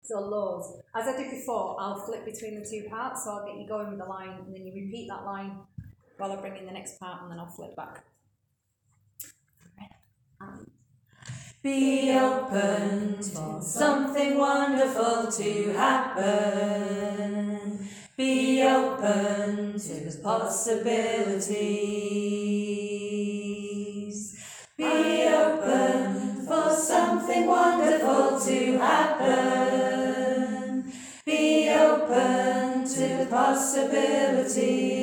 So lows. As I did before, I'll flip between the two parts, so I'll get you going with the line, and then you repeat that line while I bring in the next part, and then I'll flip back. Be open for something wonderful to happen. Be open to the possibilities. Be open for something wonderful to happen. Be open to the possibilities.